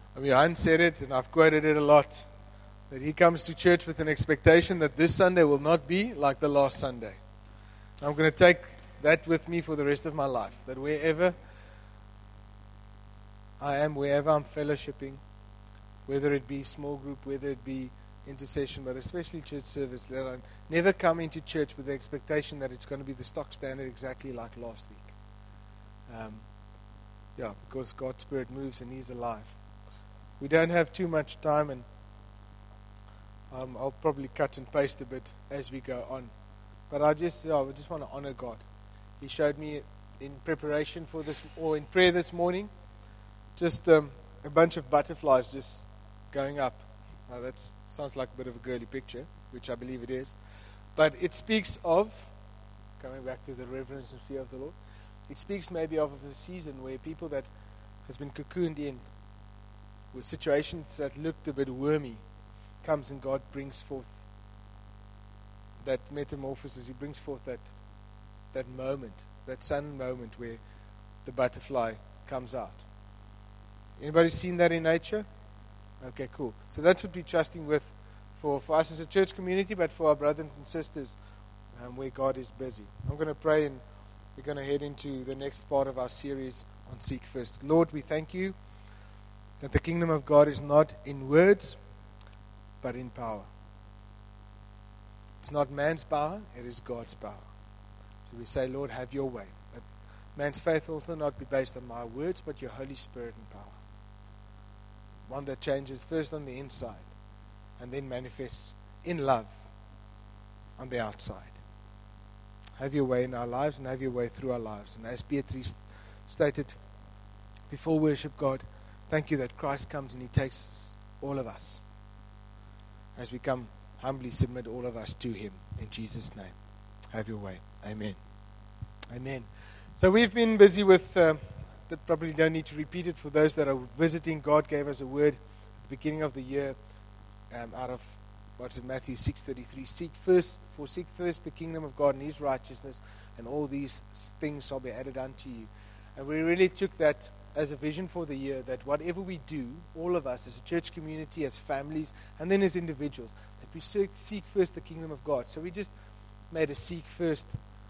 I mean, Hans said it, and I've quoted it a lot, that he comes to church with an expectation that this Sunday will not be like the last Sunday. I'm going to take that with me for the rest of my life, that wherever I am, wherever I'm fellowshipping, whether it be small group, whether it be intercession, but especially church service, that I never come into church with the expectation that it's going to be the stock standard exactly like last week. Because God's Spirit moves and He's alive. We don't have too much time, and I'll probably cut and paste a bit as we go on. But I just want to honor God. He showed me in preparation for this, or in prayer this morning, just a bunch of butterflies just going up. Now that sounds like a bit of a girly picture, which I believe it is. But it speaks of, coming back to the reverence and fear of the Lord, it speaks maybe of a season where people that has been cocooned in with situations that looked a bit wormy comes and God brings forth that metamorphosis. He brings forth that moment, that sun moment where the butterfly comes out. Anybody seen that in nature? Okay, cool. So that's what we're trusting with for us as a church community, but for our brothers and sisters where God is busy. I'm going to pray, and we're going to head into the next part of our series on Seek First. Lord, we thank you that the kingdom of God is not in words, but in power. It's not man's power, it is God's power. So we say, Lord, have your way. That man's faith also not be based on my words, but your Holy Spirit and power. One that changes first on the inside and then manifests in love on the outside. Have your way in our lives and have your way through our lives. And as Beatrice stated before worship, God, thank you that Christ comes and He takes all of us. As we come, humbly submit all of us to Him. In Jesus' name, have your way. Amen. Amen. So we've been busy with, that probably don't need to repeat it for those that are visiting. God gave us a word at the beginning of the year out of, Matthew 6:33. Seek first the kingdom of God and His righteousness, and all these things shall be added unto you. And we really took that as a vision for the year, that whatever we do, all of us as a church community, as families, and then as individuals, that we seek first the kingdom of God. So we just made a seek first,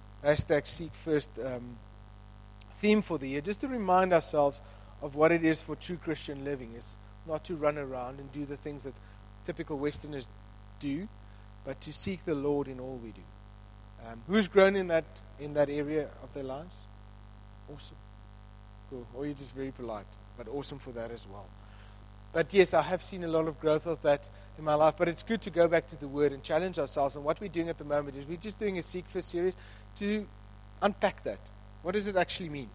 #seek first theme for the year, just to remind ourselves of what it is for true Christian living. Is not to run around and do the things that typical Westerners do, but to seek the Lord in all we do. Who's grown in that area of their lives? Awesome. Cool. Or you're just very polite, but awesome for that as well. But yes, I have seen a lot of growth of that in my life, but it's good to go back to the Word and challenge ourselves. And what we're doing at the moment is we're just doing a Seek First series to unpack that. What does it actually mean?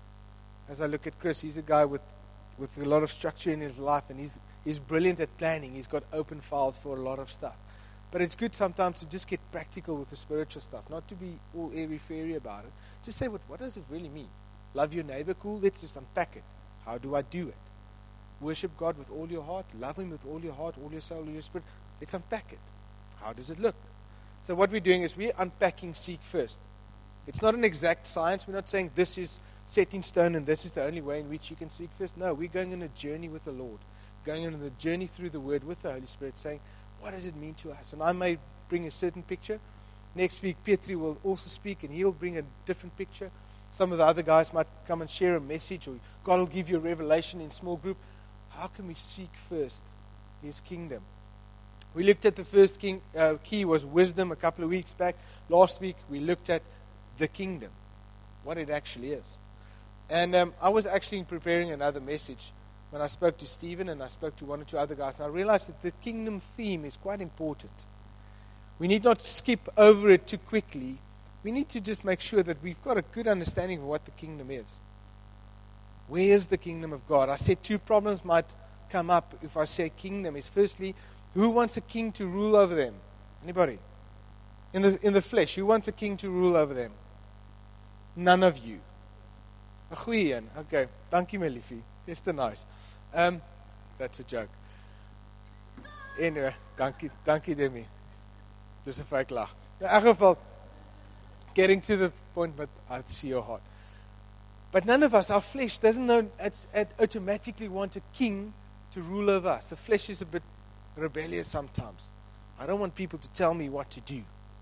As I look at Chris, he's a guy with a lot of structure in his life, and he's brilliant at planning. He's got open files for a lot of stuff. But it's good sometimes to just get practical with the spiritual stuff, not to be all airy-fairy about it. Just say, what does it really mean? Love your neighbor, cool, let's just unpack it. How do I do it? Worship God with all your heart, love Him with all your heart, all your soul, all your spirit. Let's unpack it. How does it look? So what we're doing is we're unpacking Seek First. It's not an exact science. We're not saying this is set in stone and this is the only way in which you can seek first. No, we're going on a journey with the Lord. Going on the journey through the Word with the Holy Spirit, saying, what does it mean to us? And I may bring a certain picture. Next week, Petri will also speak, and he'll bring a different picture. Some of the other guys might come and share a message, or God will give you a revelation in small group. How can we seek first His kingdom? We looked at the first key was wisdom a couple of weeks back. Last week, we looked at the kingdom, what it actually is. And I was actually preparing another message when I spoke to Stephen and I spoke to one or two other guys. And I realized that the kingdom theme is quite important. We need not skip over it too quickly. We need to just make sure that we've got a good understanding of what the kingdom is. Where is the kingdom of God? I said two problems might come up if I say kingdom. Is firstly, who wants a king to rule over them? Anybody? In the flesh, who wants a king to rule over them? None of you. 'n goeie een. Okay, dankie my liefie. Dis te nice. That's a joke. Anyway, dankie Demi. Dis 'n fake lag. In elk geval, getting to the point, but I see your heart. But none of us, our flesh doesn't know, automatically want a king to rule over us. The flesh is a bit rebellious sometimes. I don't want people to tell me what to do.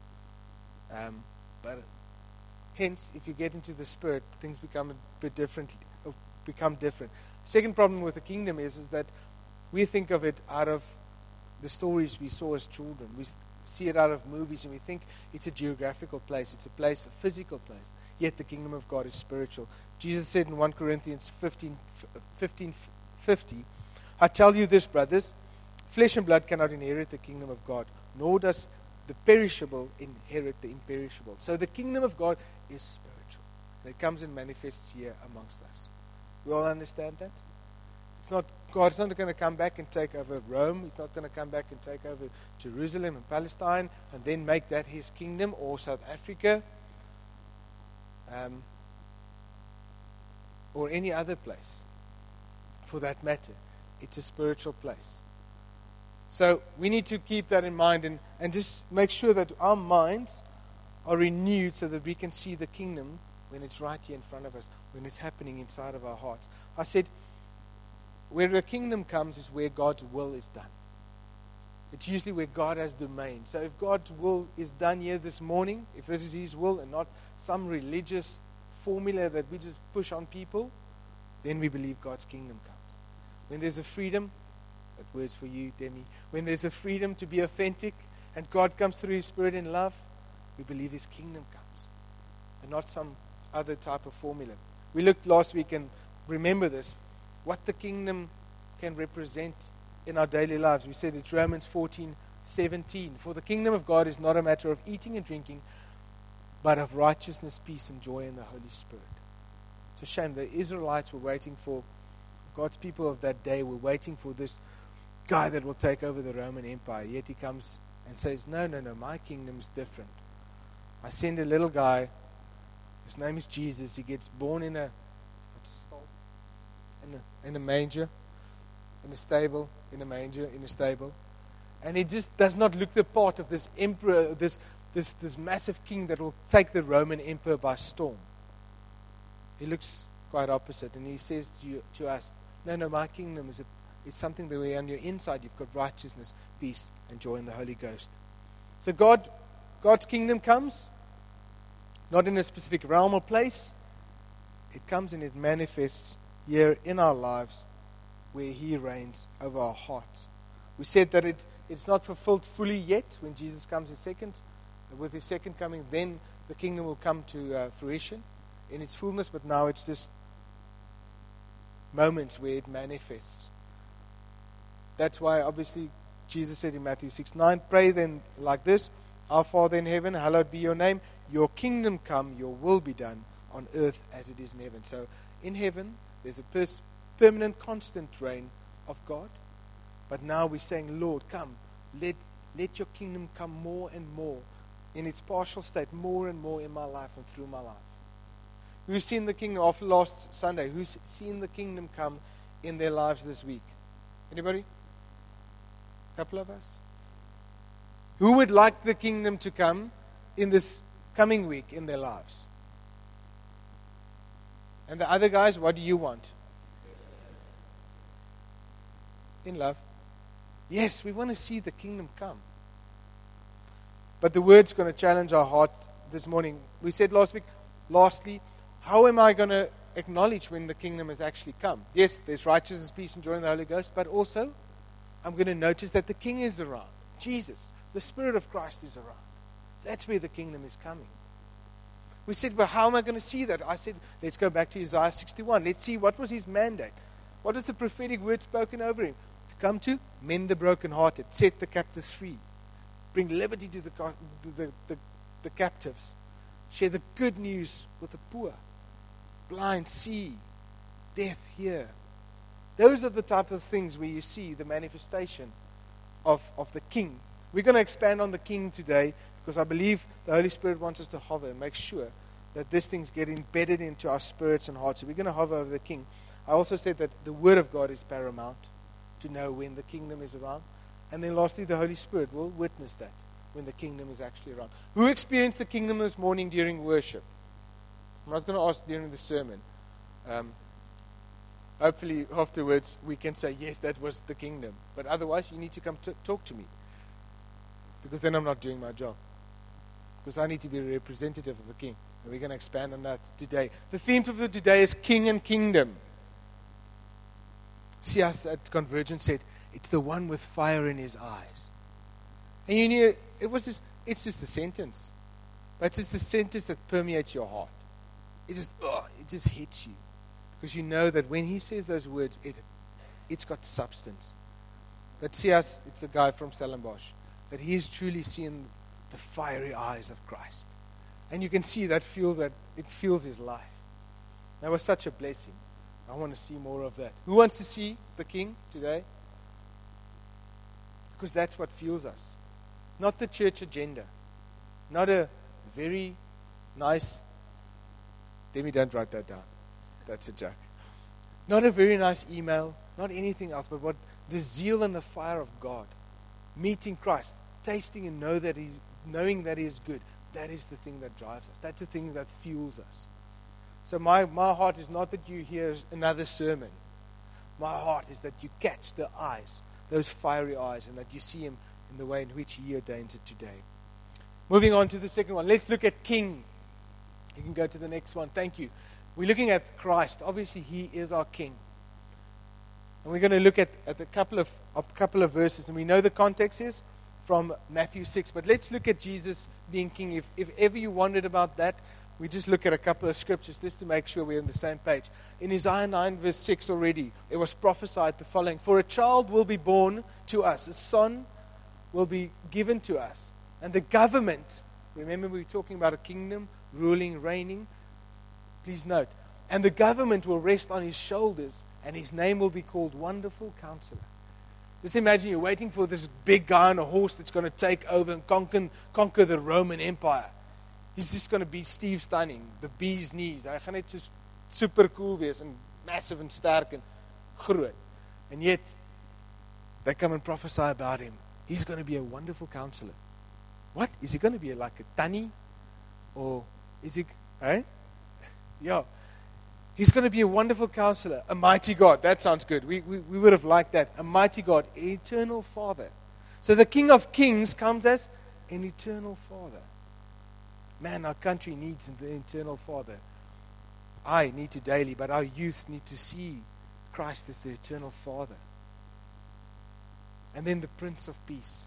But hence, if you get into the Spirit, things become a bit different. Become different. Second problem with the kingdom is that we think of it out of the stories we saw as children. We see it out of movies and we think it's a geographical place. It's a place, a physical place. Yet the kingdom of God is spiritual. Jesus said in 1 Corinthians 15:50, I tell you this, brothers, flesh and blood cannot inherit the kingdom of God, nor does the perishable inherit the imperishable. So the kingdom of God is spiritual. And it comes and manifests here amongst us. We all understand that? God's not going to come back and take over Rome. He's not going to come back and take over Jerusalem and Palestine and then make that his kingdom, or South Africa, or any other place for that matter. It's a spiritual place. So we need to keep that in mind and just make sure that our minds are renewed so that we can see the kingdom when it's right here in front of us, when it's happening inside of our hearts. I said, where the kingdom comes is where God's will is done. It's usually where God has domain. So if God's will is done here this morning, if this is His will and not some religious formula that we just push on people, then we believe God's kingdom comes. When there's a freedom, that word's for you, Demi. When there's a freedom to be authentic and God comes through His Spirit in love, we believe His kingdom comes. And not some other type of formula. We looked last week, and remember this, what the kingdom can represent in our daily lives. We said it's Romans 14:17. For the kingdom of God is not a matter of eating and drinking, but of righteousness, peace, and joy in the Holy Spirit. It's a shame. The Israelites were waiting for, God's people of that day were waiting for this guy that will take over the Roman Empire. Yet he comes and says, no, my kingdom is different. I send a little guy, his name is Jesus. He gets born in a manger, in a stable, in a manger, in a stable. And he just does not look the part of this emperor, this massive king that will take the Roman empire by storm. He looks quite opposite, and he says to us, no, my kingdom is something that way on your inside. You've got righteousness, peace, and joy in the Holy Ghost. So God's kingdom comes, not in a specific realm or place. It comes and it manifests here in our lives where He reigns over our hearts. We said that it's not fulfilled fully yet when Jesus comes with His second coming. Then the kingdom will come to fruition in its fullness, but now it's just moments where it manifests. That's why obviously Jesus said in Matthew 6:9, pray then like this, Our Father in heaven, hallowed be your name, your kingdom come, your will be done on earth as it is in heaven. So in heaven, there's a permanent, constant reign of God. But now we're saying, Lord, come. Let your kingdom come more and more in its partial state, more and more in my life and through my life. Who's seen the kingdom after last Sunday? Who's seen the kingdom come in their lives this week? Anybody? A couple of us? Who would like the kingdom to come in this coming week in their lives? And the other guys, what do you want? In love. Yes, we want to see the kingdom come. But the word's going to challenge our hearts this morning. We said last week, lastly, how am I going to acknowledge when the kingdom has actually come? Yes, there's righteousness, peace, and joy in the Holy Ghost, but also I'm going to notice that the King is around. Jesus, the Spirit of Christ is around. That's where the kingdom is coming. We said, well, how am I going to see that? I said, let's go back to Isaiah 61. Let's see what was his mandate. What is the prophetic word spoken over him? To come to mend the brokenhearted, set the captives free, bring liberty to the captives, share the good news with the poor, blind see, deaf hear. Those are the type of things where you see the manifestation of the King. We're going to expand on the King today because I believe the Holy Spirit wants us to hover and make sure that these things get embedded into our spirits and hearts. So we're going to hover over the King. I also said that the Word of God is paramount to know when the kingdom is around. And then lastly, the Holy Spirit will witness that when the kingdom is actually around. Who experienced the kingdom this morning during worship? I'm not going to ask during the sermon. hopefully afterwards we can say, yes, that was the kingdom. But otherwise, you need to come talk to me. Because then I'm not doing my job. Because I need to be a representative of the king. And we're going to expand on that today. The theme of today is king and kingdom. See us at Convergence said, it's the one with fire in his eyes. And you knew, it's just a sentence. But it's just a sentence that permeates your heart. It just hits you. Because you know that when he says those words, it's got substance. That C.S., it's a guy from Stellenbosch, that he's truly seen the fiery eyes of Christ. And you can see that it fuels his life. That was such a blessing. I want to see more of that. Who wants to see the King today? Because that's what fuels us. Not the church agenda. Not a very nice... Demi, don't write that down. That's a joke. Not a very nice email. Not anything else. But what the zeal and the fire of God. Meeting Christ. Tasting and knowing that He is good. That is the thing that drives us. That's the thing that fuels us. So my heart is not that you hear another sermon. My heart is that you catch the eyes, those fiery eyes, and that you see Him in the way in which He ordained it today. Moving on to the second one. Let's look at King. You can go to the next one. Thank you. We're looking at Christ. Obviously, He is our King. And we're going to look at a couple of verses. And we know the context is from Matthew 6. But let's look at Jesus being King. If ever you wondered about that, we just look at a couple of scriptures just to make sure we're on the same page. In Isaiah 9 verse 6 already, it was prophesied the following. For a child will be born to us. A son will be given to us. And the government, remember we were talking about a kingdom, ruling, reigning. Please note. And the government will rest on His shoulders. And His name will be called Wonderful Counselor. Just imagine you're waiting for this big guy on a horse that's going to take over and conquer the Roman Empire. He's just going to be Steve Stunning, the bee's knees. Hy gaan net so super cool wees and massive and sterk and groot. And yet, they come and prophesy about Him. He's going to be a wonderful counselor. What? Is he going to be like a tanny? Or is he, right? Yeah. He's going to be a wonderful counselor, a mighty God. That sounds good. We would have liked that. A mighty God, eternal Father. So the King of Kings comes as an eternal Father. Man, our country needs the eternal Father. I need to daily, but our youth need to see Christ as the eternal Father. And then the Prince of Peace.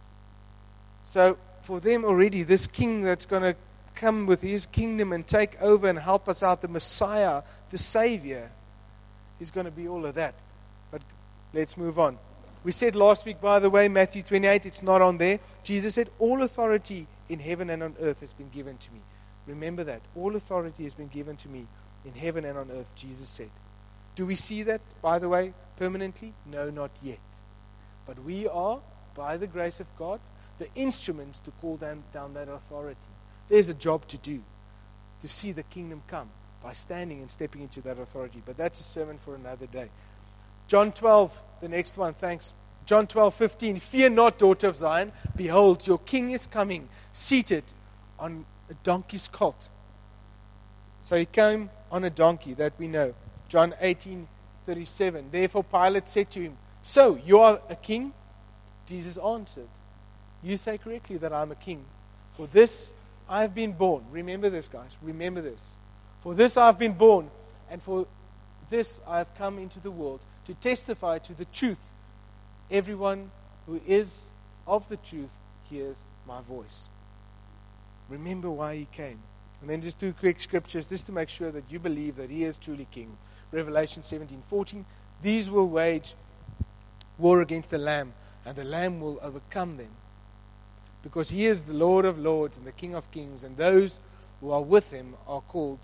So for them already, this King that's going to come with His kingdom and take over and help us out, the Messiah, the Savior, He's going to be all of that. But let's move on. We said last week, by the way, Matthew 28, it's not on there. Jesus said, all authority in heaven and on earth has been given to me. Remember that. All authority has been given to me in heaven and on earth, Jesus said. Do we see that, by the way, permanently? No, not yet. But we are, by the grace of God, the instruments to call down that authority. There's a job to do, to see the kingdom come by standing and stepping into that authority. But that's a sermon for another day. John 12, the next one, thanks. John 12:15. Fear not, daughter of Zion. Behold, your king is coming, seated on a donkey's colt. So He came on a donkey, that we know. John 18:37. Therefore Pilate said to Him, so, you are a king? Jesus answered, you say correctly that I'm a king. For this I have been born. Remember this, guys. Remember this. For this I have been born, and for this I have come into the world, to testify to the truth. Everyone who is of the truth hears my voice. Remember why He came. And then just two quick scriptures, just to make sure that you believe that He is truly King. Revelation 17:14. These will wage war against the Lamb, and the Lamb will overcome them. Because He is the Lord of lords and the King of kings, and those who are with Him are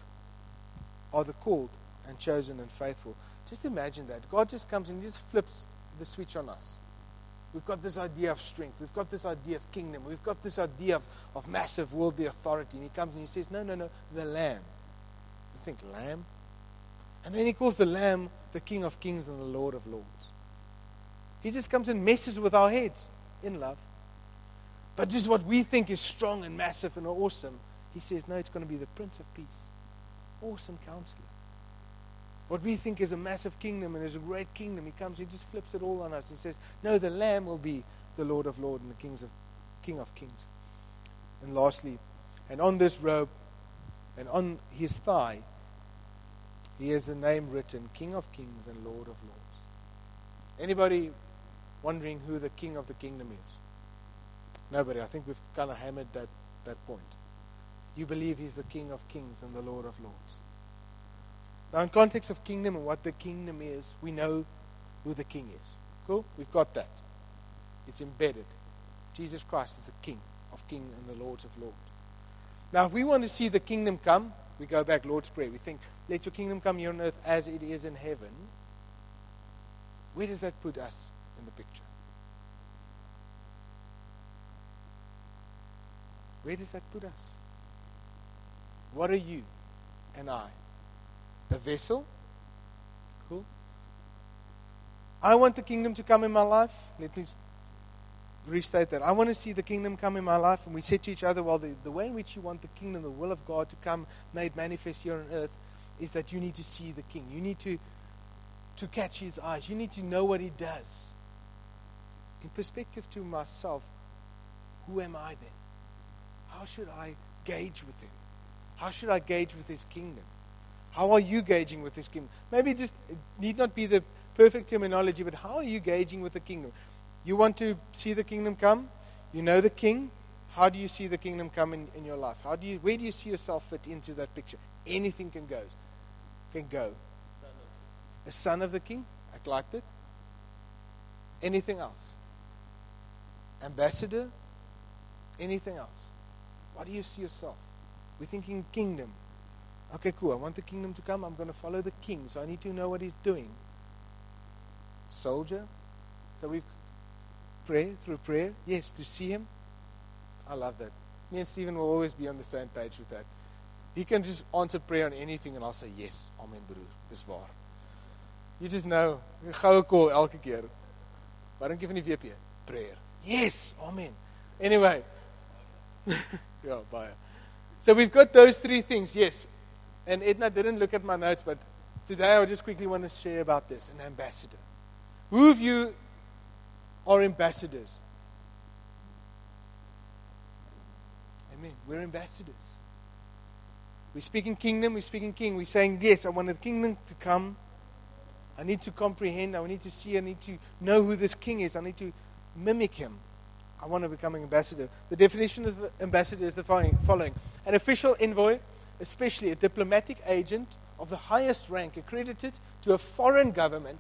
the called and chosen and faithful. Just imagine that. God just comes and He just flips the switch on us. We've got this idea of strength. We've got this idea of kingdom. We've got this idea of massive worldly authority. And He comes and He says, no, the Lamb. You think, Lamb? And then He calls the Lamb the King of kings and the Lord of lords. He just comes and messes with our heads in love. But just what we think is strong and massive and awesome, He says, no, it's going to be the Prince of Peace. Awesome Counselor. What we think is a massive kingdom and is a great kingdom, he comes, he just flips it all on us and says, no, the Lamb will be the Lord of Lords and the King of Kings. And lastly, and on this robe and on his thigh, he has a name written, King of Kings and Lord of Lords. Anybody wondering who the King of the kingdom is? Nobody. I think we've kind of hammered that point. You believe he's the King of Kings and the Lord of Lords. Now, in context of kingdom and what the kingdom is, we know who the King is. Cool? We've got that. It's embedded. Jesus Christ is the King of Kings and the Lords of Lords. Now, if we want to see the kingdom come, we go back, Lord's Prayer. We think, let your kingdom come here on earth as it is in heaven. Where does that put us in the picture? Where does that put us? What are you and I? A vessel? Cool. I want the kingdom to come in my life. Let me restate that. I want to see the kingdom come in my life. And we said to each other, well, the way in which you want the kingdom, the will of God to come made manifest here on earth is that you need to see the King. You need to catch his eyes. You need to know what he does. In perspective to myself, who am I then? How should I gauge with him? How should I gauge with his kingdom? How are you gauging with his kingdom? Maybe it need not be the perfect terminology, but how are you gauging with the kingdom? You want to see the kingdom come? You know the King. How do you see the kingdom come in your life? Where do you see yourself fit into that picture? Anything can go. A son of the King? I liked it. Anything else? Ambassador? Anything else? What do you see yourself? We're thinking kingdom. Okay, cool. I want the kingdom to come. I'm going to follow the King. So I need to know what he's doing. Soldier. So we pray through prayer. Yes, to see him. I love that. Me and Stephen will always be on the same page with that. He can just answer prayer on anything and I'll say, yes, amen broer, dis waar. You just know. Goue call elke keer. Waarinkie van die WP? Prayer. Yes, amen. Anyway. Yeah, bye. So we've got those three things, yes. And Edna didn't look at my notes, but today I just quickly want to share about this, an ambassador. Who of you are ambassadors? Amen. We're ambassadors. We're speaking kingdom, we're speaking king. We're saying, yes, I want the kingdom to come. I need to comprehend, I need to see, I need to know who this king is. I need to mimic him. I want to become an ambassador. The definition of ambassador is the following. An official envoy, especially a diplomatic agent of the highest rank accredited to a foreign government.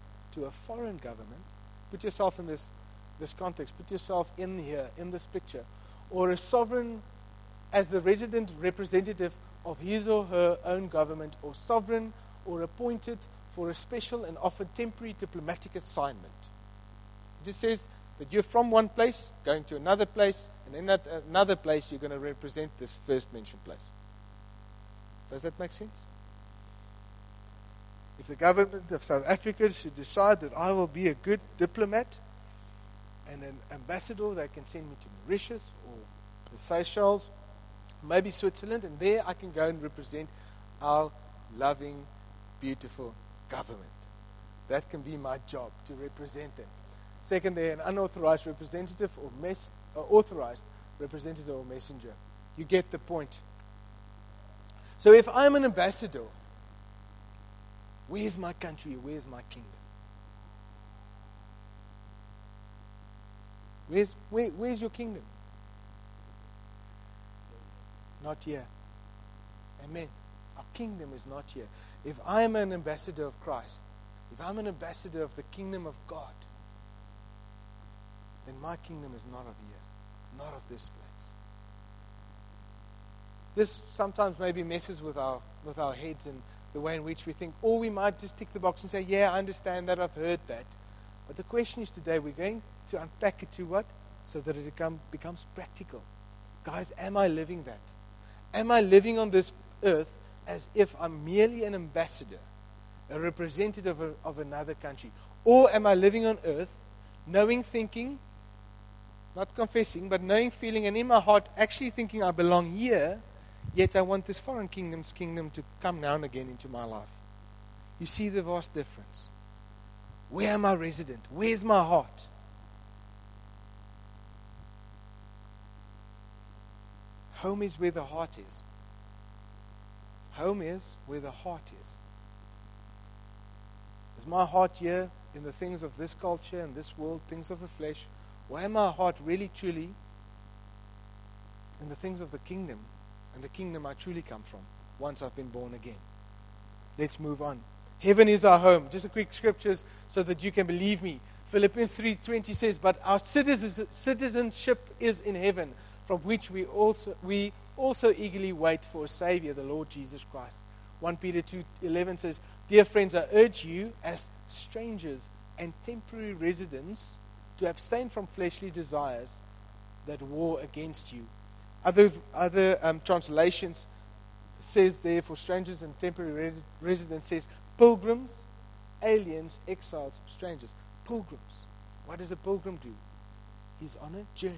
Put yourself in this context. Put yourself in here, in this picture. Or a sovereign as the resident representative of his or her own government, or sovereign or appointed for a special and often temporary diplomatic assignment. It just says that you're from one place, going to another place, and in that another place you're going to represent this first mentioned place. Does that make sense? If the government of South Africa should decide that I will be a good diplomat and an ambassador, they can send me to Mauritius or the Seychelles, maybe Switzerland, and there I can go and represent our loving, beautiful government. That can be my job, to represent them. Second, they're an unauthorized representative or authorized representative or messenger. You get the point. So if I'm an ambassador, where's my country? Where's my kingdom? Where's your kingdom? Not here. Amen. Our kingdom is not here. If I am an ambassador of Christ, if I'm an ambassador of the kingdom of God, then my kingdom is not of here, not of this place. This sometimes maybe messes with our heads and the way in which we think, or we might just tick the box and say, yeah, I understand that, I've heard that. But the question is today, we're going to unpack it to what? So that it becomes practical. Guys, am I living that? Am I living on this earth as if I'm merely an ambassador, a representative of another country? Or am I living on earth, knowing, thinking, not confessing, but knowing, feeling, and in my heart actually thinking I belong here, yet I want this foreign kingdom's kingdom to come now and again into my life? you see the vast difference. Where am I resident? Where's my heart? Home is where the heart is. Home is where the heart is. Is my heart here in the things of this culture and this world, things of the flesh? Or am my heart really, truly in the things of the kingdom, and the kingdom I truly come from once I've been born again? Let's move on. Heaven is our home. Just a quick scriptures so that you can believe me. Philippians 3:20 says, but our citizenship is in heaven, from which we also eagerly wait for a Savior, the Lord Jesus Christ. 1 Peter 2:11 says, dear friends, I urge you as strangers and temporary residents to abstain from fleshly desires that war against you. Other translations says there for strangers and temporary residents says pilgrims, aliens, exiles, strangers. Pilgrims. What does a pilgrim do? He's on a journey.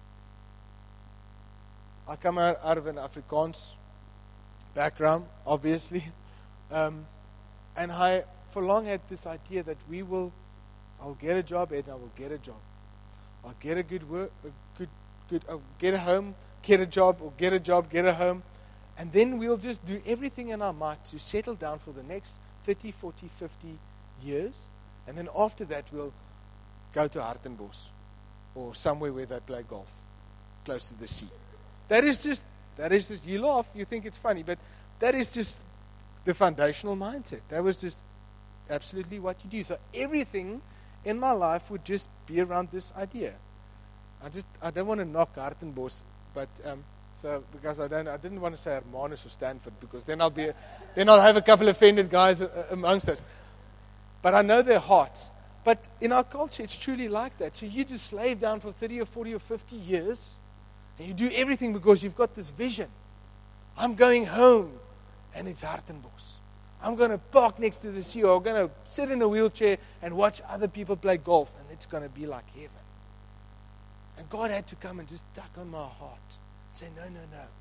I come out of an Afrikaans background, obviously. And I, for long, had this idea that I'll get a job, and I will get a job. I'll get a good work, I'll get a home, get a job, or get a job, get a home. And then we'll just do everything in our might to settle down for the next 30, 40, 50 years. And then after that, we'll go to Hartenbos or somewhere where they play golf, close to the sea. That is just, you laugh, you think it's funny, but that is just the foundational mindset. That was just absolutely what you do. So everything in my life would just be around this idea. I don't want to knock Hartenbos, but because I didn't want to say Hermanus or Stanford, because then I'll have a couple of offended guys amongst us. But I know their hearts. But in our culture, it's truly like that. So you just slave down for 30 or 40 or 50 years, and you do everything because you've got this vision. I'm going home, and it's Hartenbos. I'm going to park next to the sea, or I'm going to sit in a wheelchair and watch other people play golf, and it's going to be like heaven. And God had to come and just tuck on my heart and say, no.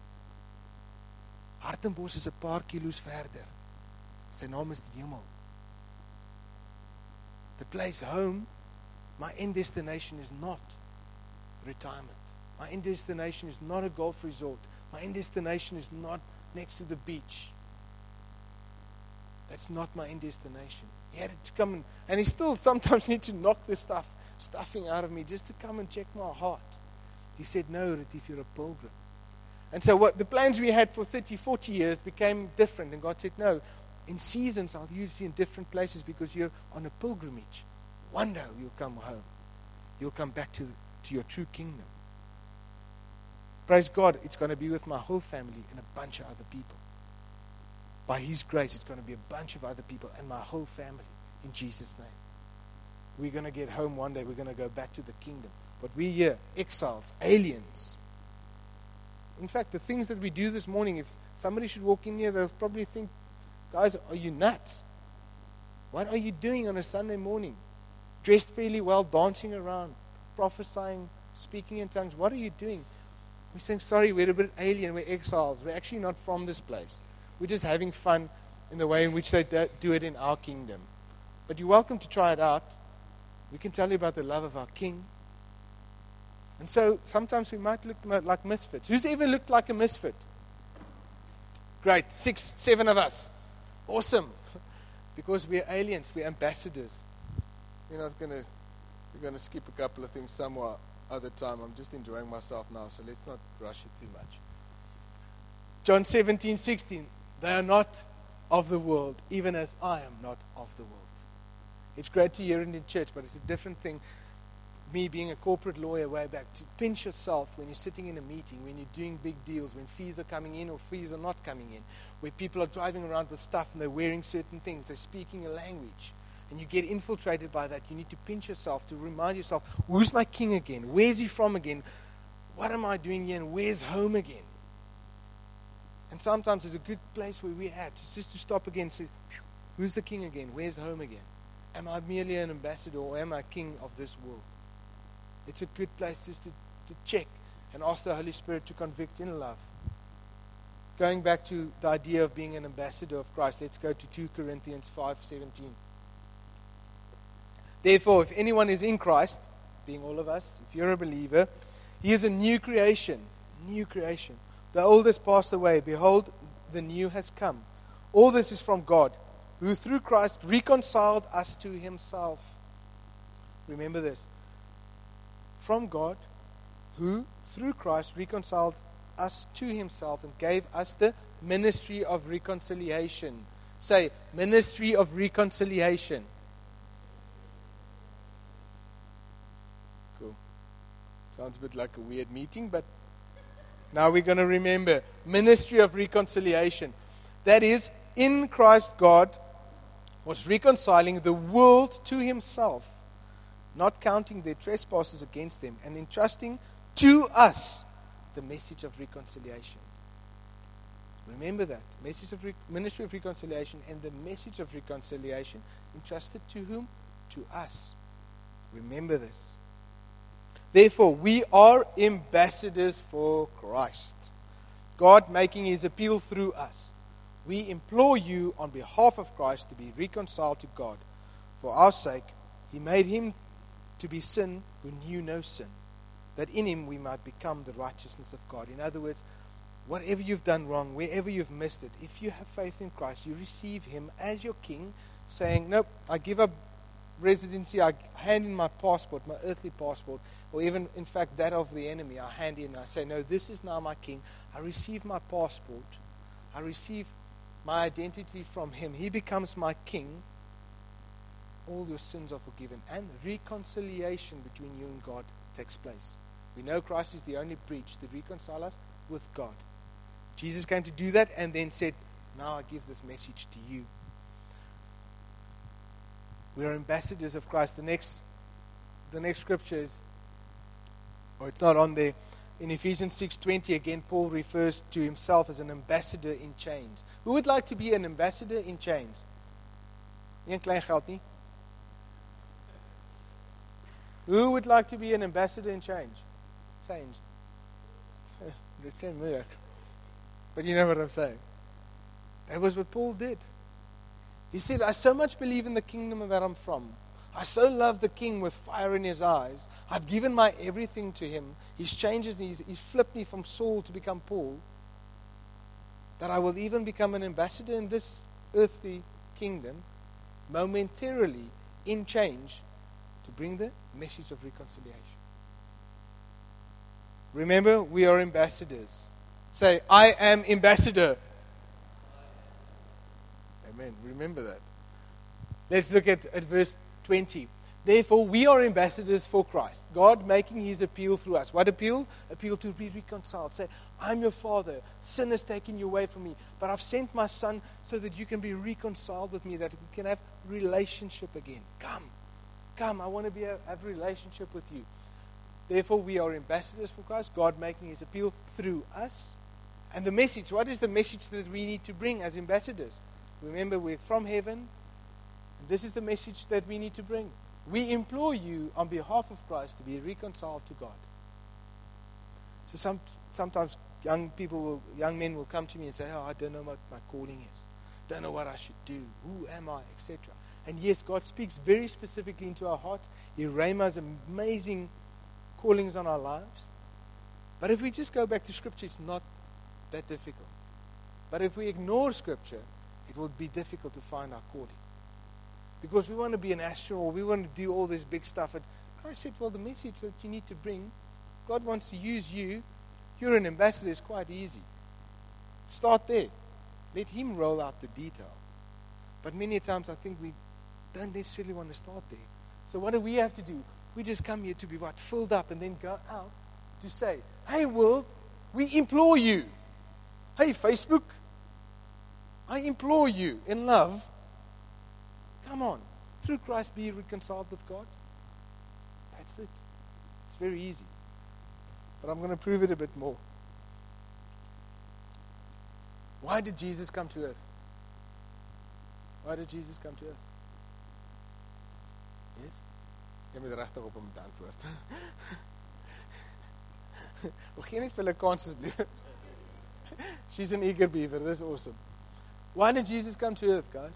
Hartenbos is 'n paar kilos verder. Sy naam is die hemel. The place home, my end destination is not retirement. My end destination is not a golf resort. My end destination is not next to the beach. That's not my end destination. He had to come and he still sometimes needs to knock the stuffing out of me just to come and check my heart. He said, no, Retief, you're a pilgrim. And so what the plans we had for 30, 40 years became different. And God said, no, in seasons I'll use you in different places because you're on a pilgrimage. One day you'll come home. You'll come back to your true kingdom. Praise God, it's going to be with my whole family and a bunch of other people. By His grace, it's going to be a bunch of other people and my whole family in Jesus' name. We're going to get home one day. We're going to go back to the kingdom. But we're here, exiles, aliens. In fact, the things that we do this morning, if somebody should walk in here, they'll probably think, guys, are you nuts? What are you doing on a Sunday morning? Dressed fairly well, dancing around, prophesying, speaking in tongues. What are you doing? We're saying, sorry, we're a bit alien, we're exiles. We're actually not from this place. We're just having fun in the way in which they do it in our kingdom. But you're welcome to try it out. We can tell you about the love of our King. And so sometimes we might look like misfits. Who's ever looked like a misfit? Great, 6, 7 of us. Awesome. Because we're aliens, we're ambassadors. We're going to skip a couple of things some other time. I'm just enjoying myself now, so let's not rush it too much. John 17:16. They are not of the world, even as I am not of the world. It's great to hear it in church, but it's a different thing. Me being a corporate lawyer way back, to pinch yourself when you're sitting in a meeting, when you're doing big deals, when fees are coming in or fees are not coming in, where people are driving around with stuff and they're wearing certain things, they're speaking a language, and you get infiltrated by that. You need to pinch yourself to remind yourself, who's my King again? Where's He from again? What am I doing here? And where's home again? And sometimes it's a good place where we're at, just to stop again and say, who's the King again? Where's home again? Am I merely an ambassador, or am I king of this world? It's a good place just to check and ask the Holy Spirit to convict in love. going back to the idea of being an ambassador of Christ, let's go to 2 Corinthians 5:17. Therefore, if anyone is in Christ, being all of us, if you're a believer, he is a new creation. New creation. The old has passed away. Behold, the new has come. All this is from God, who through Christ reconciled us to himself. Remember this. From God, who through Christ reconciled us to himself and gave us the ministry of reconciliation. Say, ministry of reconciliation. Cool. Sounds a bit like a weird meeting, but now we're going to remember. Ministry of reconciliation. That is, in Christ God was reconciling the world to himself, not counting their trespasses against them, and entrusting to us the message of reconciliation. Remember that. Ministry of reconciliation, and the message of reconciliation entrusted to whom? To us. Remember this. Therefore, we are ambassadors for Christ, God making his appeal through us. We implore you on behalf of Christ to be reconciled to God. For our sake, he made him to be sin who knew no sin, that in him we might become the righteousness of God. In other words, whatever you've done wrong, wherever you've missed it, if you have faith in Christ, you receive him as your king, saying, nope, I give up residency, I hand in my passport, my earthly passport, or even, in fact, that of the enemy, I hand in, I say, no, this is now my king. I receive my passport. I receive my identity from him. He becomes my king. All your sins are forgiven. And reconciliation between you and God takes place. We know Christ is the only bridge to reconcile us with God. Jesus came to do that and then said, now I give this message to you. We are ambassadors of Christ. The next scripture is, it's not on there. In Ephesians 6:20, again, Paul refers to himself as an ambassador in chains. Who would like to be an ambassador in chains? Een klein geld nie. Who would like to be an ambassador in chains? But you know what I'm saying. That was what Paul did. He said, I so much believe in the kingdom that I'm from. I so love the king with fire in his eyes. I've given my everything to him. He's changed me. He's flipped me from Saul to become Paul. That I will even become an ambassador in this earthly kingdom, momentarily in change, to bring the message of reconciliation. Remember, we are ambassadors. Say, I am ambassador. Amen. Remember that. Let's look at verse 20. Therefore, we are ambassadors for Christ, God making his appeal through us. What appeal? Appeal to be reconciled. Say, I'm your father. Sin has taken you away from me. But I've sent my son so that you can be reconciled with me, that we can have relationship again. Come. I want to have a relationship with you. Therefore, we are ambassadors for Christ, God making his appeal through us. And the message, what is the message that we need to bring as ambassadors? Remember, we're from heaven. This is the message that we need to bring. We implore you on behalf of Christ to be reconciled to God. So sometimes young men will come to me and say, I don't know what my calling is. Don't know what I should do. Who am I? Etc. And yes, God speaks very specifically into our heart. He rhemas amazing callings on our lives. But if we just go back to Scripture, it's not that difficult. But if we ignore Scripture, it will be difficult to find our calling. Because we want to be an astronaut, we want to do all this big stuff. And Christ said, well, the message that you need to bring, God wants to use you. You're an ambassador, it's quite easy. Start there. Let him roll out the detail. But many times I think we don't necessarily want to start there. So what do we have to do? We just come here to be filled up and then go out to say, hey world, we implore you. Hey Facebook, I implore you in love, come on, through Christ be reconciled with God. That's it. It's very easy. But I'm going to prove it a bit more. Why did Jesus come to earth? Why did Jesus come to earth? Yes? Jy moet regtig op hom antwoord. Of geen net vir hulle kans asseblief. She's an eager beaver. That's awesome. Why did Jesus come to earth, guys?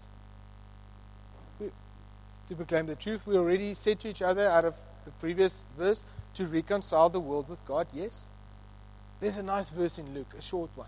To proclaim the truth. We already said to each other out of the previous verse, to reconcile the world with God. Yes? There's a nice verse in Luke, a short one.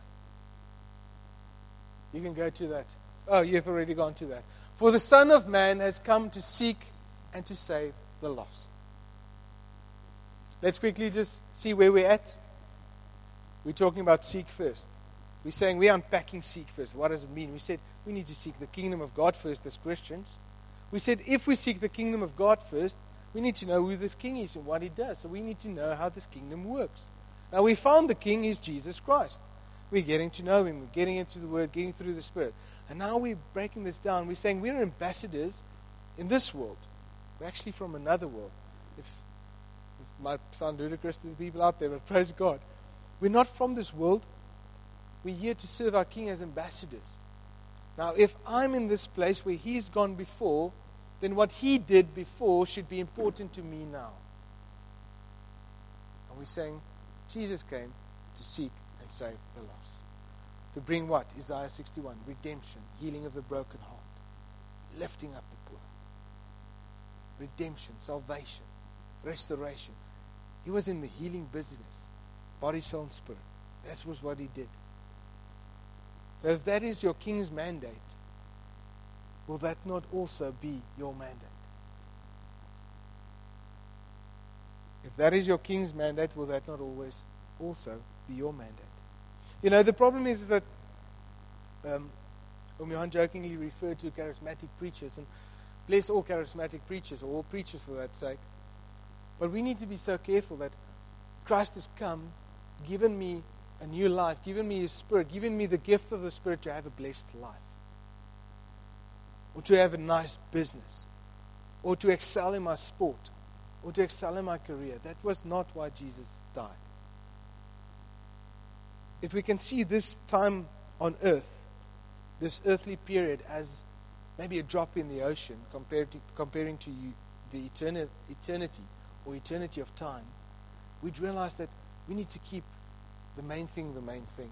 You can go to that. Oh, you've already gone to that. For the Son of Man has come to seek and to save the lost. Let's quickly just see where we're at. We're talking about seek first. We're saying we're unpacking seek first. What does it mean? We said we need to seek the kingdom of God first as Christians. We said if we seek the kingdom of God first, we need to know who this king is and what he does. So we need to know how this kingdom works. Now we found the king is Jesus Christ. We're getting to know him. We're getting into the word, getting through the Spirit. And now we're breaking this down. We're saying we're ambassadors in this world. We're actually from another world. It might sound ludicrous to the people out there, but praise God. We're not from this world. We're here to serve our king as ambassadors. Now, if I'm in this place where he's gone before, then what he did before should be important to me now. And we're saying Jesus came to seek and save the lost. To bring what? Isaiah 61. Redemption, healing of the broken heart, lifting up the poor. Redemption, salvation, restoration. He was in the healing business. Body, soul, and spirit. That was what he did. So if that is your king's mandate, will that not also be your mandate? If that is your king's mandate, will that not always also be your mandate? You know, the problem is that Johan jokingly referred to charismatic preachers, and bless all charismatic preachers, or all preachers for that sake. But we need to be so careful that Christ has come, given me a new life, given me His Spirit, given me the gift of the Spirit to have a blessed life, or to have a nice business, or to excel in my sport, or to excel in my career. That was not why Jesus died. If we can see this time on earth, this earthly period, as maybe a drop in the ocean comparing to the eternity or eternity of time, we'd realize that we need to keep the main thing the main thing.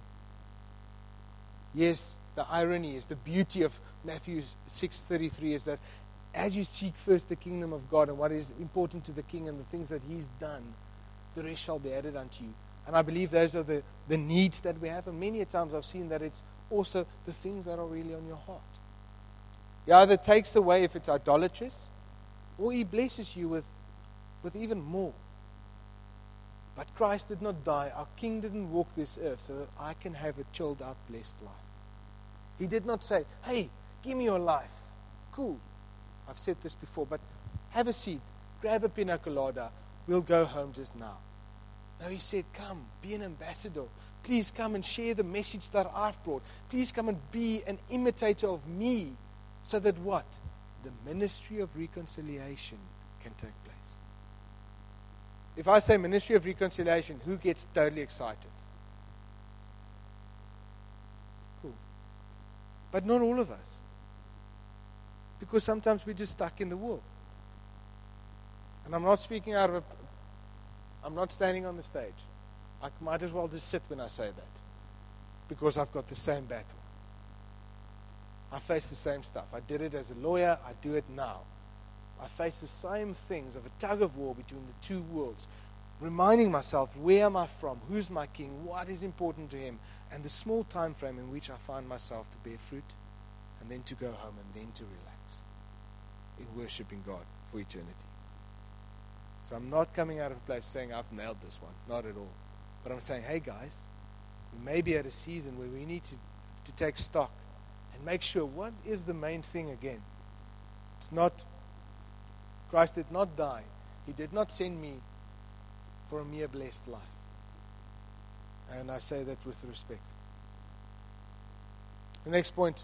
Yes, the irony is, the beauty of Matthew 6:33 is that as you seek first the kingdom of God and what is important to the king and the things that He's done, the rest shall be added unto you. And I believe those are the needs that we have. And many a times I've seen that it's also the things that are really on your heart. He either takes away if it's idolatrous, or He blesses you with even more. But Christ did not die. Our King didn't walk this earth so that I can have a chilled out, blessed life. He did not say, hey, give me your life. Cool. I've said this before, but have a seat. Grab a pina colada. We'll go home just now. No, He said, come, be an ambassador. Please come and share the message that I've brought. Please come and be an imitator of me, so that what? The ministry of reconciliation can take place. If I say ministry of reconciliation, who gets totally excited? Cool. But not all of us. Because sometimes we're just stuck in the world. And I'm not speaking out of I'm not standing on the stage. I might as well just sit when I say that. Because I've got the same battle. I face the same stuff. I did it as a lawyer. I do it now. I face the same things of a tug of war between the two worlds. Reminding myself, where am I from? Who's my king? What is important to him? And the small time frame in which I find myself to bear fruit. And then to go home and then to relax. In worshiping God for eternity. So I'm not coming out of a place saying I've nailed this one. Not at all. But I'm saying, hey guys, we may be at a season where we need to take stock and make sure what is the main thing again. It's not, Christ did not die. He did not send me for a mere blessed life. And I say that with respect. The next point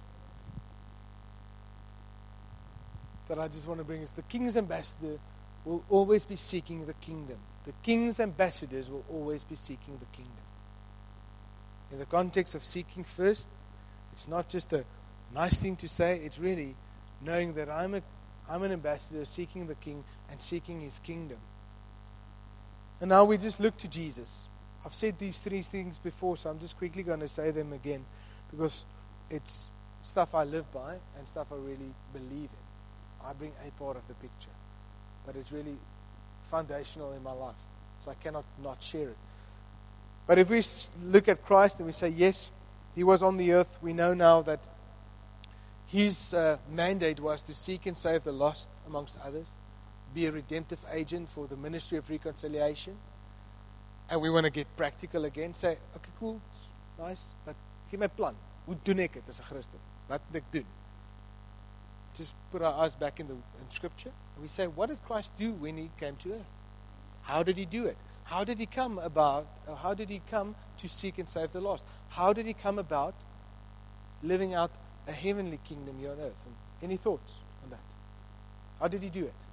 that I just want to bring is the king's ambassador will always be seeking the kingdom. The king's ambassadors will always be seeking the kingdom. In the context of seeking first, it's not just a nice thing to say, it's really knowing that I'm an ambassador seeking the king and seeking his kingdom. And now we just look to Jesus. I've said these three things before, so I'm just quickly going to say them again because it's stuff I live by and stuff I really believe in. I bring a part of the picture, but it's really foundational in my life, so I cannot not share it. But if we look at Christ and we say, yes, He was on the earth, we know now that His mandate was to seek and save the lost amongst others, be a redemptive agent for the ministry of reconciliation. And we want to get practical again. Say, okay, cool, nice, but gee my plan. Hoe doen ek dit as 'n Christen? Wat moet ek doen? Just put our eyes back in Scripture. And we say, what did Christ do when He came to earth? How did He do it? How did He come to seek and save the lost? How did He come about living out a heavenly kingdom here on earth? And any thoughts on that? How did He do it?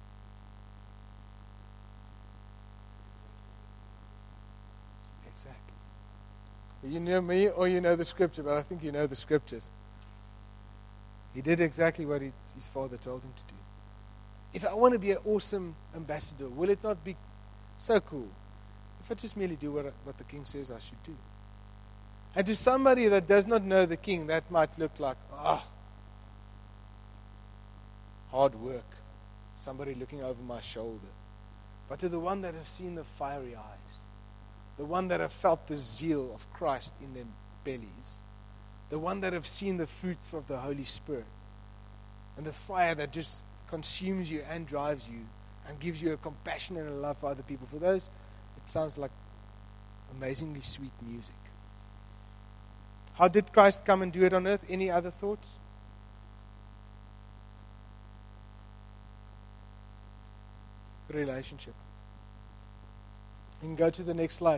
Exactly. You know me or you know the Scripture, but I think you know the Scriptures. He did exactly what his Father told Him to do. If I want to be an awesome ambassador, will it not be so cool if I just merely do what the King says I should do? And to somebody that does not know the King, that might look like, hard work, somebody looking over my shoulder. But to the one that has seen the fiery eyes, the one that have felt the zeal of Christ in their bellies, the one that have seen the fruit of the Holy Spirit, and the fire that just consumes you and drives you and gives you a compassion and a love for other people. For those, it sounds like amazingly sweet music. How did Christ come and do it on earth? Any other thoughts? Relationship. You can go to the next slide.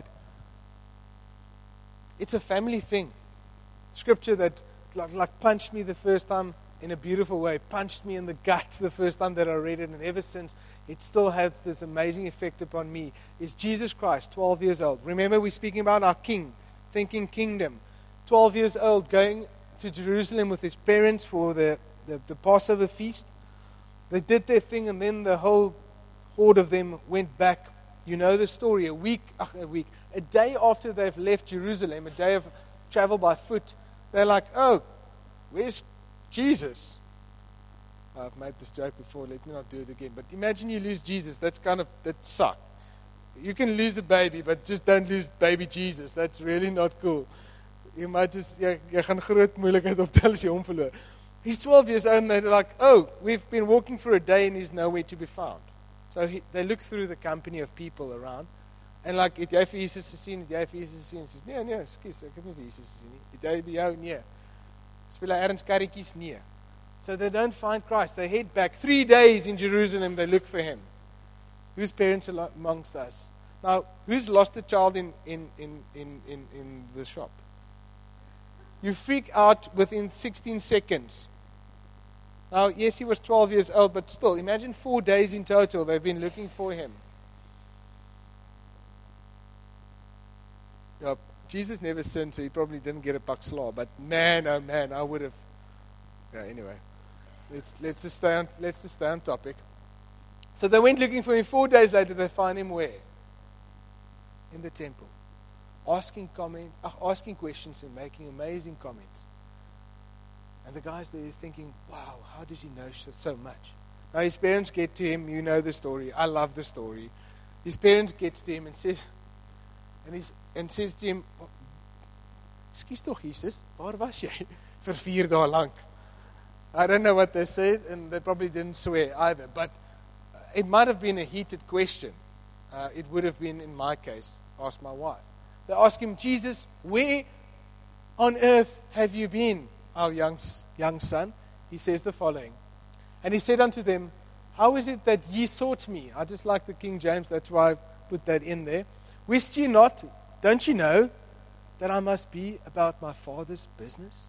It's a family thing. Scripture that like punched me the first time in a beautiful way, punched me in the gut the first time that I read it, and ever since it still has this amazing effect upon me, is Jesus Christ, 12 years old. Remember, we're speaking about our King, thinking kingdom. 12 years old, going to Jerusalem with his parents for the Passover feast. They did their thing, and then the whole horde of them went back. You know the story. A day after they've left Jerusalem, a day of travel by foot, they're like, oh, where's Jesus? I've made this joke before, let me not do it again. But imagine you lose Jesus. That sucks. You can lose a baby, but just don't lose baby Jesus. That's really not cool. You might just, jy gaan groot moeilikheid optel as jy hom verloor. He's 12 years old and they're like, oh, we've been walking for a day and he's nowhere to be found. So they look through the company of people around. En like, het jy vir Jesus gesien? Het jy vir Jesus gesien? Sê, nee, ekskuus, ek het nie vir Jesus gesien nie. Het jy by jou? Nee. Speel hy ergens karretjies? Nee. So they don't find Christ. They head back 3 days in Jerusalem. They look for Him. Whose parents are amongst us? Now, who's lost a child in the shop? You freak out within 16 seconds. Now, yes, he was 12 years old, but still, imagine 4 days in total they've been looking for him. Yeah, Jesus never sinned, so he probably didn't get a buck slaw. But man, oh man, I would have. Yeah, anyway, let's just stay on topic. So they went looking for him. 4 days later, they find him where? In the temple, asking questions and making amazing comments. And the guys there is thinking, wow, how does he know so much? Now his parents get to him. You know the story. I love the story. His parents gets to him and says to him, "Ekskuus tog Jesus, waar was jy vir 4 dae lank?" I don't know what they said, and they probably didn't swear either. But it might have been a heated question. It would have been, in my case, ask my wife. They ask him, "Jesus, where on earth have you been, our young son?" He says the following. And he said unto them, "How is it that ye sought me?" I just like the King James, that's why I put that in there. "Wist ye not, don't you know, that I must be about my Father's business?"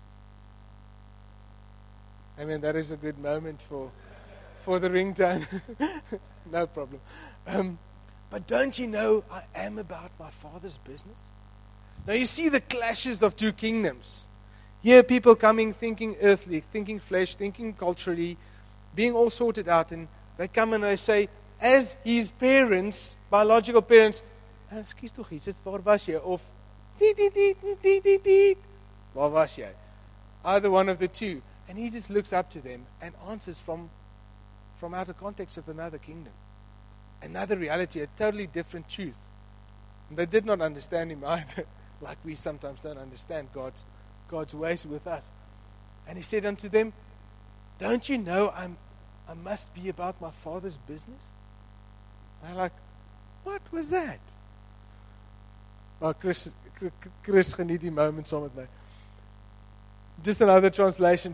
I mean, that is a good moment for the ringtone. No problem. But don't you know I am about my Father's business? Now you see the clashes of two kingdoms. Here people coming thinking earthly, thinking flesh, thinking culturally, being all sorted out. And they come and they say, as his parents, biological parents, Ekskuus tog Jesus, waar was jy? Of tiet, waar was jy? Either one of the two. And he just looks up to them and answers from out of context of another kingdom. Another reality, a totally different truth. And they did not understand him either, like we sometimes don't understand God's ways with us. And he said unto them, don't you know I must be about my Father's business? And they're like, what was that? Well, Chris geniet die moment saam met my. Just another translation.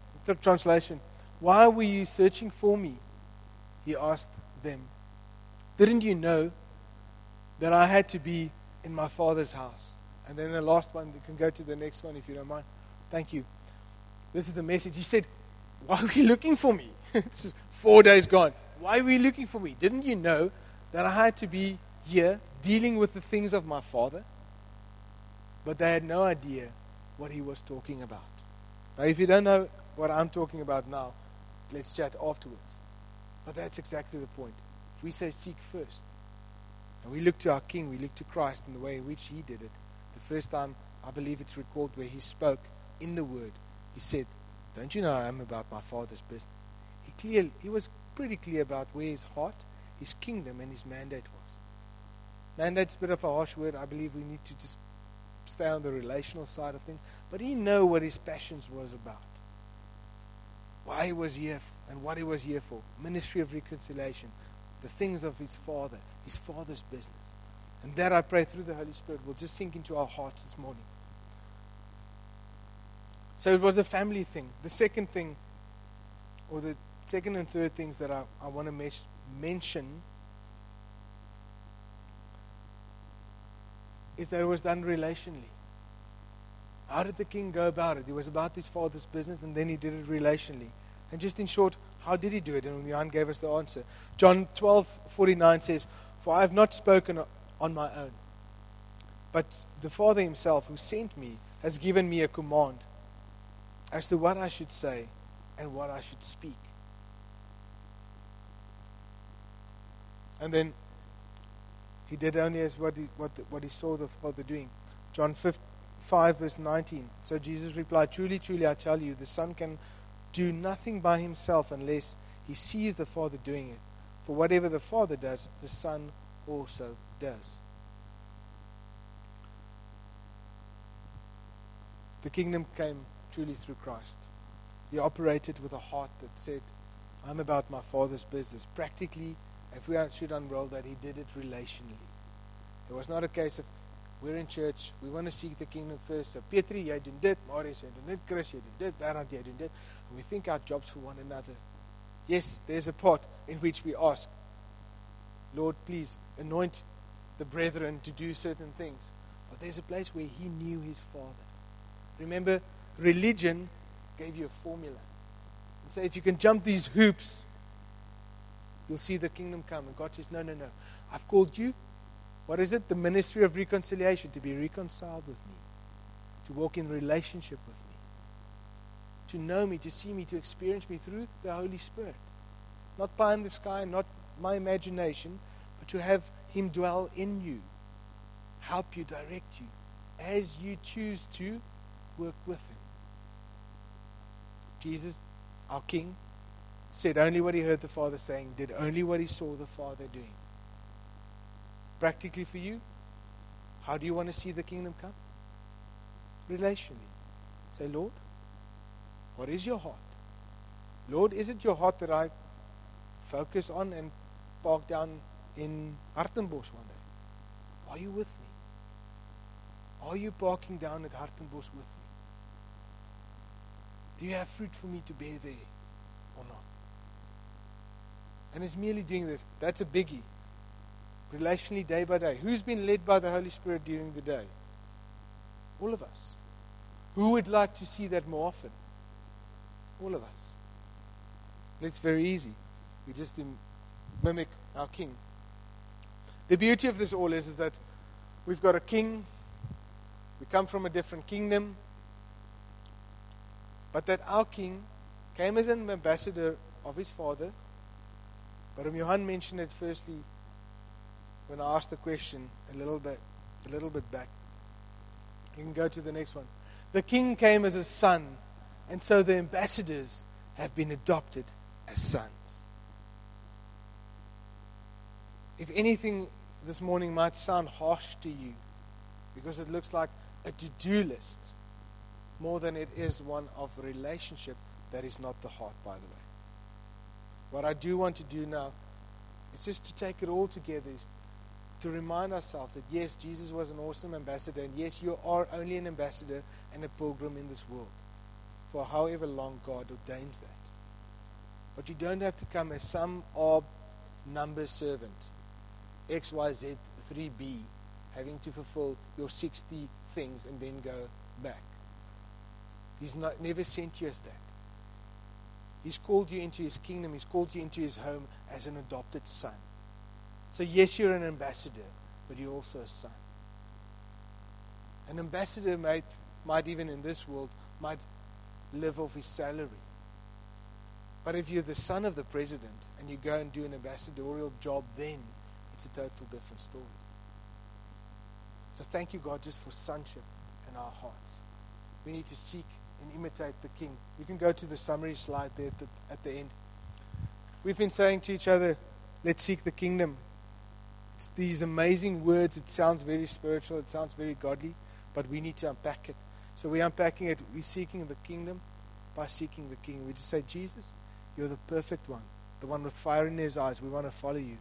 Why were you searching for me? He asked them. Didn't you know that I had to be in my Father's house? And then the last one, you can go to the next one if you don't mind. Thank you. This is the message. He said, why were you looking for me? It's 4 days gone. Why were you looking for me? Didn't you know that I had to be here dealing with the things of my Father? But they had no idea what he was talking about. Now, if you don't know what I'm talking about now, let's chat afterwards. But that's exactly the point. If we say seek first, and we look to our King, we look to Christ in the way in which he did it, the first time I believe it's recalled where he spoke in the Word, he said, don't you know I am about my Father's business? He was pretty clear about where his heart, his kingdom, and his mandate was. Mandate's a bit of a harsh word. I believe we need to just stay on the relational side of things. But he knew what his passions was about. Why he was here and what he was here for. Ministry of reconciliation. The things of his Father's business. And that, I pray, through the Holy Spirit will just sink into our hearts this morning. So it was a family thing. The second thing, or the second and third things that I want to mention, is that it was done relationally. How did the king go about it? It was about his Father's business, and then he did it relationally. And just in short, how did he do it? And Johan gave us the answer. John 12:49 says, for I have not spoken on my own, but the Father himself who sent me has given me a command as to what I should say and what I should speak. And then he did only as what he saw the Father doing. John 5 verse 19. So Jesus replied, truly, truly, I tell you, the Son can do nothing by himself unless he sees the Father doing it. For whatever the Father does, the Son also does. The kingdom came truly through Christ. He operated with a heart that said, I'm about my Father's business. Practically, if we should unroll that, he did it relationally. It was not a case of, we're in church, we want to seek the kingdom first. So, Petri, jy doen dit, Marius, jy doen dit, Chris, jy doen dit, Bernd, jy doen dit. And we think our jobs for one another. Yes, there's a part in which we ask, Lord, please anoint the brethren to do certain things. But there's a place where he knew his Father. Remember, religion gave you a formula. And so if you can jump these hoops, you'll see the kingdom come. And God says, no. I've called you, what is it? The ministry of reconciliation, to be reconciled with me, to walk in relationship with me, to know me, to see me, to experience me through the Holy Spirit. Not pie in the sky, not my imagination, but to have him dwell in you, help you, direct you, as you choose to work with him. Jesus, our King, said only what he heard the Father saying, did only what he saw the Father doing. Practically for you, how do you want to see the kingdom come? Relationally. Say, Lord, what is your heart? Lord, is it your heart that I focus on and park down in Hartenbos one day? Are you with me? Are you parking down at Hartenbos with me? Do you have fruit for me to bear there or not? And it's merely doing this. That's a biggie. Relationally, day by day. Who's been led by the Holy Spirit during the day? All of us. Who would like to see that more often? All of us. It's very easy. We just mimic our King. The beauty of this all is that we've got a King. We come from a different kingdom. But that our King came as an ambassador of his Father. But Johan mentioned it firstly when I asked the question a little bit back. You can go to the next one. The king came as a son, and so the ambassadors have been adopted as sons. If anything this morning might sound harsh to you, because it looks like a to-do list, more than it is one of relationship, that is not the heart, by the way. What I do want to do now is just to take it all together, is to remind ourselves that yes, Jesus was an awesome ambassador, and yes, you are only an ambassador and a pilgrim in this world for however long God ordains that. But you don't have to come as some odd number servant, XYZ 3B, having to fulfill your 60 things and then go back. He's never sent you as that. He's called you into His kingdom. He's called you into His home as an adopted son. So yes, you're an ambassador, but you're also a son. An ambassador might even in this world, might live off his salary. But if you're the son of the president and you go and do an ambassadorial job, then it's a total different story. So thank you, God, just for sonship in our hearts. We need to seek and imitate the King. You can go to the summary slide there at the end. We've been saying to each other, let's seek the kingdom. It's these amazing words. It sounds very spiritual. It sounds very godly. But we need to unpack it. So we're unpacking it. We're seeking the kingdom by seeking the King. We just say, Jesus, you're the perfect one. The one with fire in His eyes. We want to follow you.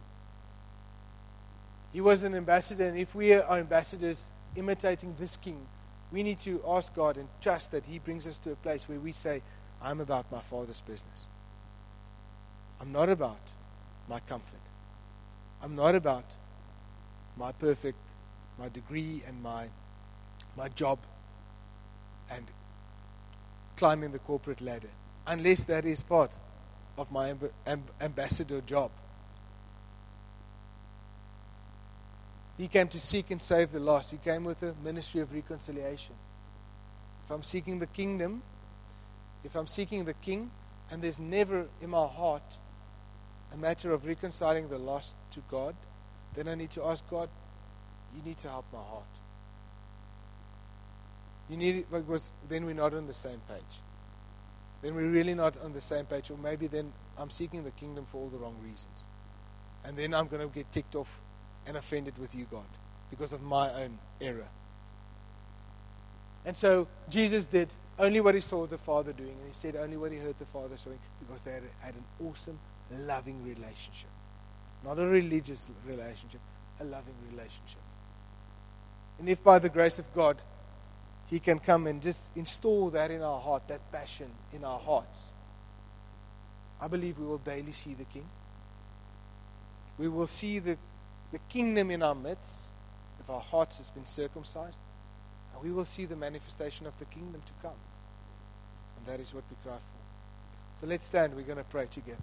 He was an ambassador. And if we are ambassadors imitating this King, we need to ask God and trust that He brings us to a place where we say, I'm about my Father's business. I'm not about my comfort. I'm not about my degree and my job and climbing the corporate ladder, unless that is part of my ambassador job. He came to seek and save the lost. He came with a ministry of reconciliation. If I'm seeking the kingdom, if I'm seeking the King, and there's never in my heart a matter of reconciling the lost to God, then I need to ask God, you need to help my heart. You need it, because then we're not on the same page. Then we're really not on the same page, or maybe then I'm seeking the kingdom for all the wrong reasons. And then I'm going to get ticked off and offended with you, God, because of my own error. And so Jesus did only what He saw the Father doing, and He said only what He heard the Father saying, because they had an awesome, loving relationship. Not a religious relationship, a loving relationship. And if by the grace of God, He can come and just install that in our heart, that passion in our hearts, I believe we will daily see the King. We will see the kingdom in our midst, if our hearts has been circumcised, and we will see the manifestation of the kingdom to come. And that is what we cry for. So let's stand. We're going to pray together.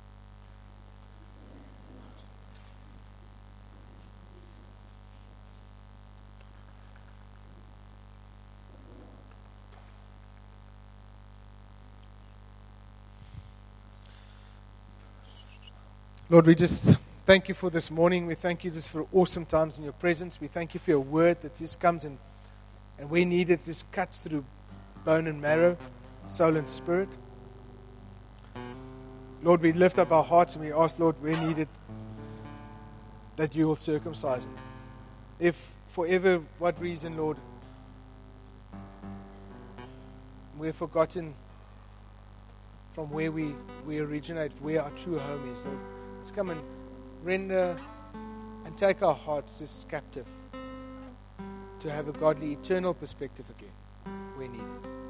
Lord, we just thank you for this morning. We thank you just for awesome times in your presence. We thank you for your word that just comes and we need it, just cuts through bone and marrow, soul and spirit. Lord, we lift up our hearts and we ask, Lord, we need it, that you will circumcise it. If for ever what reason, Lord, we've forgotten from where we originate, where our true home is, Lord, let's come and render and take our hearts just captive to have a godly, eternal perspective again. We need it.